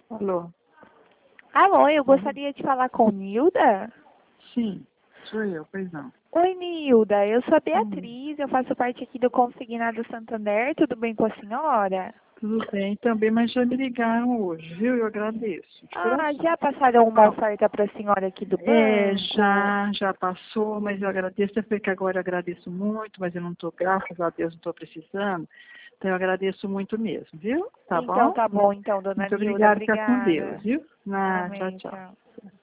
Alô? Alô, eu gostaria de falar com Nilda. Sim, sou eu, pois não. Oi, Nilda, eu sou a Beatriz, eu faço parte aqui do Consignado Santander, tudo bem com a senhora? Tudo bem também, mas já me ligaram hoje, viu? Eu agradeço. De coração. Já passaram uma oferta para a senhora aqui do banco? Já passou, mas eu agradeço. Eu sei que agora eu agradeço muito, mas eu não estou, graças a Deus, não estou precisando. Então eu agradeço muito mesmo, viu? Tá Então bom? tá bom, então, dona Muito Nilda, obrigada, fica com Deus, obrigada. viu? Tchau, Amém, tchau. tchau.